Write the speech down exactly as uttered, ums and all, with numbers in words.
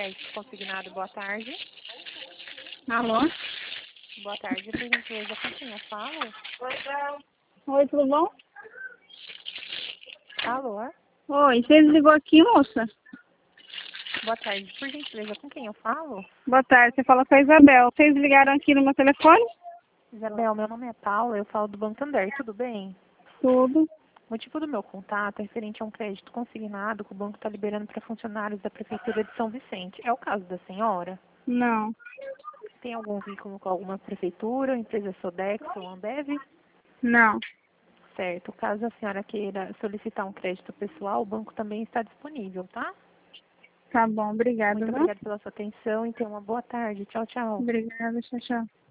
crédito consignado. Boa tarde. Alô? Boa tarde, por gentileza, com quem eu falo? Oi, tudo bom? Alô? Oi, você desligou aqui, moça? Boa tarde, por gentileza, com quem eu falo? Boa tarde, você fala com a Isabel. Vocês ligaram aqui no meu telefone? Isabel, meu nome é Paula, eu falo do Banco Santander, tudo bem? Tudo. O motivo do meu contato é referente a um crédito consignado que o banco está liberando para funcionários da Prefeitura de São Vicente. É o caso da senhora? Não. Tem algum vínculo com alguma prefeitura, empresa Sodex ou Ambev? Não. Certo. Caso a senhora queira solicitar um crédito pessoal, o banco também está disponível, tá? Tá bom, obrigada, Muito viu? obrigada pela sua atenção e tenha uma boa tarde. Tchau, tchau. Obrigada, tchau, tchau.